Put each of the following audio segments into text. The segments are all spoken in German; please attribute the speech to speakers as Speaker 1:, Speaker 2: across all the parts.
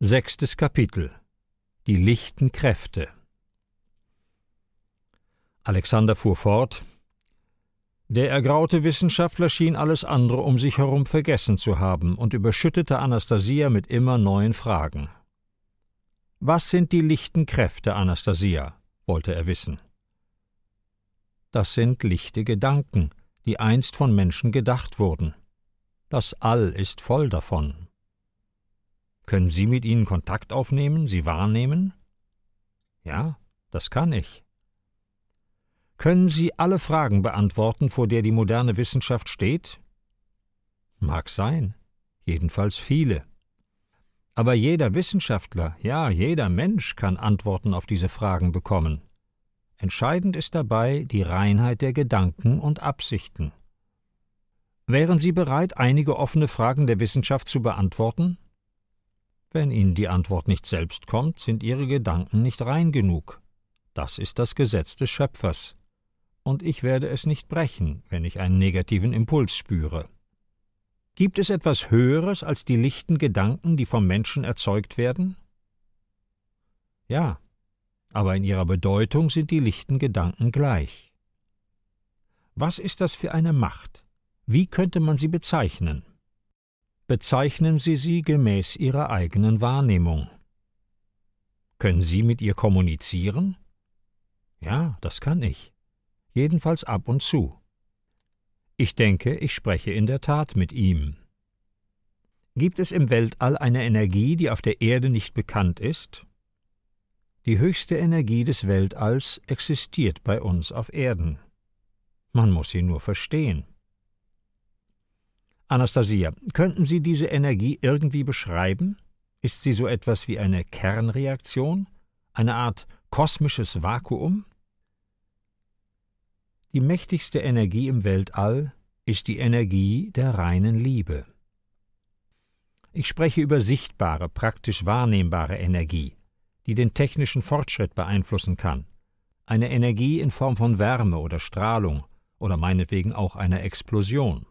Speaker 1: 6. Kapitel: Die lichten Kräfte. Alexander fuhr fort: Der ergraute Wissenschaftler schien alles andere um sich herum vergessen zu haben und überschüttete Anastasia mit immer neuen Fragen. »Was sind die lichten Kräfte, Anastasia?« wollte er wissen. »Das sind lichte Gedanken, die einst von Menschen gedacht wurden. Das All ist voll davon.« »Können Sie mit ihnen Kontakt aufnehmen, sie wahrnehmen?« »Ja, das kann ich.« »Können Sie alle Fragen beantworten, vor der die moderne Wissenschaft steht?« »Mag sein, jedenfalls viele. Aber jeder Wissenschaftler, ja, jeder Mensch kann Antworten auf diese Fragen bekommen. Entscheidend ist dabei die Reinheit der Gedanken und Absichten. Wären Sie bereit, einige offene Fragen der Wissenschaft zu beantworten? Wenn Ihnen die Antwort nicht selbst kommt, sind Ihre Gedanken nicht rein genug. Das ist das Gesetz des Schöpfers. Und ich werde es nicht brechen, wenn ich einen negativen Impuls spüre. Gibt es etwas Höheres als die lichten Gedanken, die vom Menschen erzeugt werden? Ja, aber in ihrer Bedeutung sind die lichten Gedanken gleich. Was ist das für eine Macht? Wie könnte man sie bezeichnen? Bezeichnen Sie sie gemäß Ihrer eigenen Wahrnehmung. Können Sie mit ihr kommunizieren? Ja, das kann ich. Jedenfalls ab und zu. Ich denke, ich spreche in der Tat mit ihm. Gibt es im Weltall eine Energie, die auf der Erde nicht bekannt ist? Die höchste Energie des Weltalls existiert bei uns auf Erden. Man muss sie nur verstehen. Anastasia, könnten Sie diese Energie irgendwie beschreiben? Ist sie so etwas wie eine Kernreaktion? Eine Art kosmisches Vakuum? Die mächtigste Energie im Weltall ist die Energie der reinen Liebe. Ich spreche über sichtbare, praktisch wahrnehmbare Energie, die den technischen Fortschritt beeinflussen kann. Eine Energie in Form von Wärme oder Strahlung oder meinetwegen auch einer Explosion.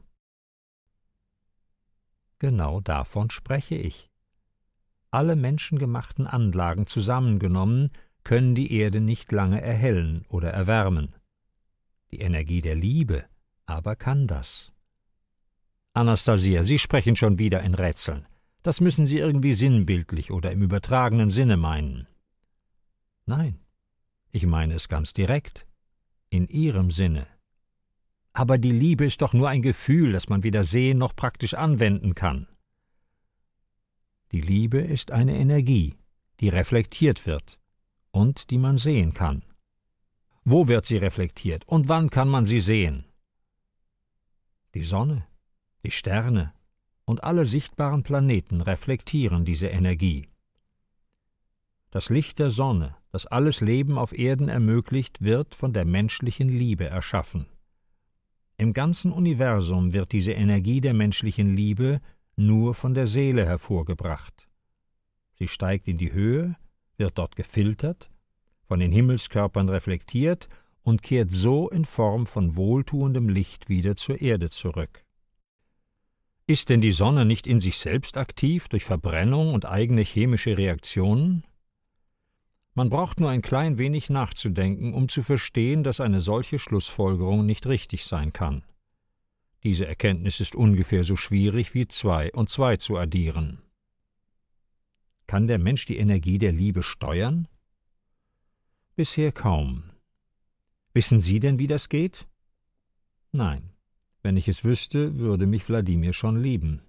Speaker 1: Genau davon spreche ich. Alle menschengemachten Anlagen zusammengenommen können die Erde nicht lange erhellen oder erwärmen. Die Energie der Liebe aber kann das. Anastasia, Sie sprechen schon wieder in Rätseln. Das müssen Sie irgendwie sinnbildlich oder im übertragenen Sinne meinen. Nein, ich meine es ganz direkt, in Ihrem Sinne. Aber die Liebe ist doch nur ein Gefühl, das man weder sehen noch praktisch anwenden kann. Die Liebe ist eine Energie, die reflektiert wird und die man sehen kann. Wo wird sie reflektiert und wann kann man sie sehen? Die Sonne, die Sterne und alle sichtbaren Planeten reflektieren diese Energie. Das Licht der Sonne, das alles Leben auf Erden ermöglicht, wird von der menschlichen Liebe erschaffen. Im ganzen Universum wird diese Energie der menschlichen Liebe nur von der Seele hervorgebracht. Sie steigt in die Höhe, wird dort gefiltert, von den Himmelskörpern reflektiert und kehrt so in Form von wohltuendem Licht wieder zur Erde zurück. Ist denn die Sonne nicht in sich selbst aktiv durch Verbrennung und eigene chemische Reaktionen? Man braucht nur ein klein wenig nachzudenken, um zu verstehen, dass eine solche Schlussfolgerung nicht richtig sein kann. Diese Erkenntnis ist ungefähr so schwierig wie 2 und 2 zu addieren. Kann der Mensch die Energie der Liebe steuern? Bisher kaum. Wissen Sie denn, wie das geht? Nein, wenn ich es wüsste, würde mich Wladimir schon lieben.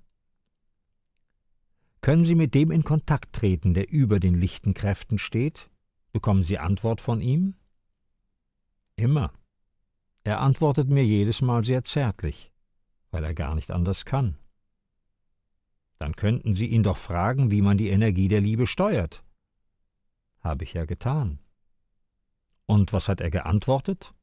Speaker 1: Können Sie mit dem in Kontakt treten, der über den lichten Kräften steht? Bekommen Sie Antwort von ihm? Immer. Er antwortet mir jedes Mal sehr zärtlich, weil er gar nicht anders kann. Dann könnten Sie ihn doch fragen, wie man die Energie der Liebe steuert. Habe ich ja getan. Und was hat er geantwortet?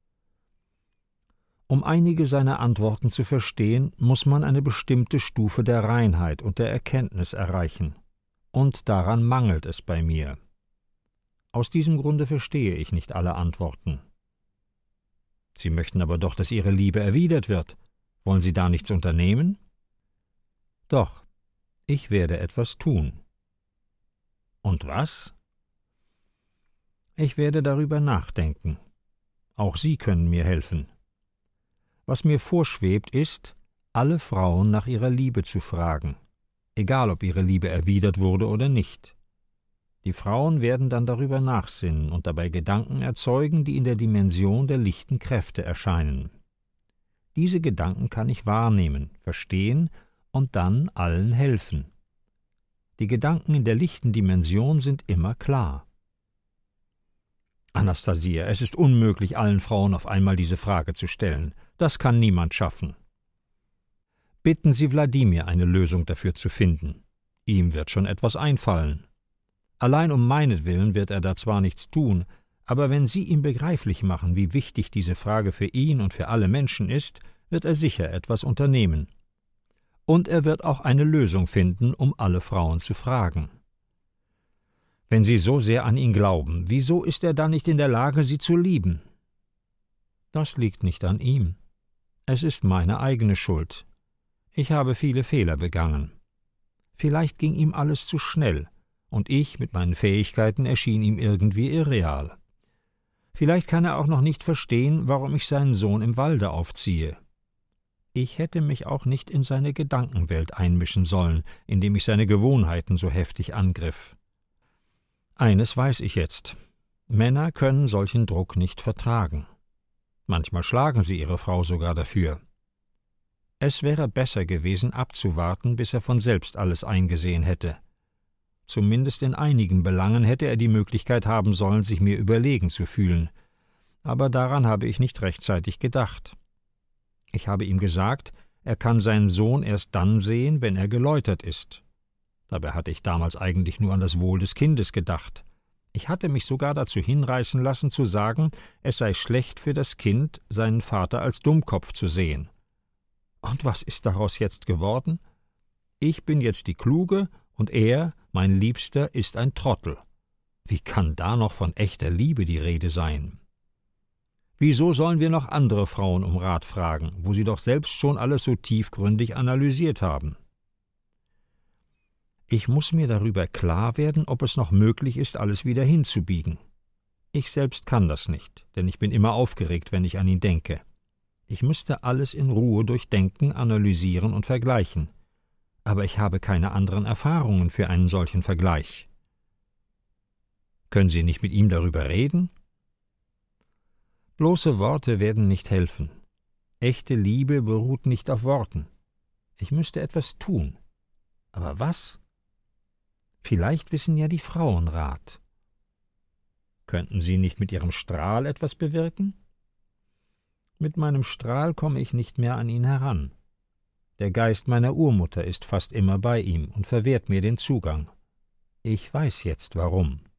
Speaker 1: Um einige seiner Antworten zu verstehen, muss man eine bestimmte Stufe der Reinheit und der Erkenntnis erreichen. Und daran mangelt es bei mir. Aus diesem Grunde verstehe ich nicht alle Antworten. Sie möchten aber doch, dass Ihre Liebe erwidert wird. Wollen Sie da nichts unternehmen? Doch, ich werde etwas tun. Und was? Ich werde darüber nachdenken. Auch Sie können mir helfen. Was mir vorschwebt, ist, alle Frauen nach ihrer Liebe zu fragen, egal ob ihre Liebe erwidert wurde oder nicht. Die Frauen werden dann darüber nachsinnen und dabei Gedanken erzeugen, die in der Dimension der lichten Kräfte erscheinen. Diese Gedanken kann ich wahrnehmen, verstehen und dann allen helfen. Die Gedanken in der lichten Dimension sind immer klar. Anastasia, es ist unmöglich, allen Frauen auf einmal diese Frage zu stellen. Das kann niemand schaffen. Bitten Sie Wladimir, eine Lösung dafür zu finden. Ihm wird schon etwas einfallen. Allein um meinetwillen wird er da zwar nichts tun, aber wenn Sie ihm begreiflich machen, wie wichtig diese Frage für ihn und für alle Menschen ist, wird er sicher etwas unternehmen. Und er wird auch eine Lösung finden, um alle Frauen zu fragen. Wenn Sie so sehr an ihn glauben, wieso ist er dann nicht in der Lage, sie zu lieben? Das liegt nicht an ihm. Es ist meine eigene Schuld. Ich habe viele Fehler begangen. Vielleicht ging ihm alles zu schnell, und ich mit meinen Fähigkeiten erschien ihm irgendwie irreal. Vielleicht kann er auch noch nicht verstehen, warum ich seinen Sohn im Walde aufziehe. Ich hätte mich auch nicht in seine Gedankenwelt einmischen sollen, indem ich seine Gewohnheiten so heftig angriff. Eines weiß ich jetzt: Männer können solchen Druck nicht vertragen. Manchmal schlagen sie ihre Frau sogar dafür. Es wäre besser gewesen, abzuwarten, bis er von selbst alles eingesehen hätte. Zumindest in einigen Belangen hätte er die Möglichkeit haben sollen, sich mir überlegen zu fühlen. Aber daran habe ich nicht rechtzeitig gedacht. Ich habe ihm gesagt, er kann seinen Sohn erst dann sehen, wenn er geläutert ist. Dabei hatte ich damals eigentlich nur an das Wohl des Kindes gedacht. Ich hatte mich sogar dazu hinreißen lassen, zu sagen, es sei schlecht für das Kind, seinen Vater als Dummkopf zu sehen. Und was ist daraus jetzt geworden? Ich bin jetzt die Kluge, und er, mein Liebster, ist ein Trottel. Wie kann da noch von echter Liebe die Rede sein? Wieso sollen wir noch andere Frauen um Rat fragen, wo sie doch selbst schon alles so tiefgründig analysiert haben? Ich muss mir darüber klar werden, ob es noch möglich ist, alles wieder hinzubiegen. Ich selbst kann das nicht, denn ich bin immer aufgeregt, wenn ich an ihn denke. Ich müsste alles in Ruhe durchdenken, analysieren und vergleichen. Aber ich habe keine anderen Erfahrungen für einen solchen Vergleich. Können Sie nicht mit ihm darüber reden? Bloße Worte werden nicht helfen. Echte Liebe beruht nicht auf Worten. Ich müsste etwas tun. Aber was? Vielleicht wissen ja die Frauen Rat. Könnten Sie nicht mit Ihrem Strahl etwas bewirken? Mit meinem Strahl komme ich nicht mehr an ihn heran. Der Geist meiner Urmutter ist fast immer bei ihm und verwehrt mir den Zugang. Ich weiß jetzt, warum.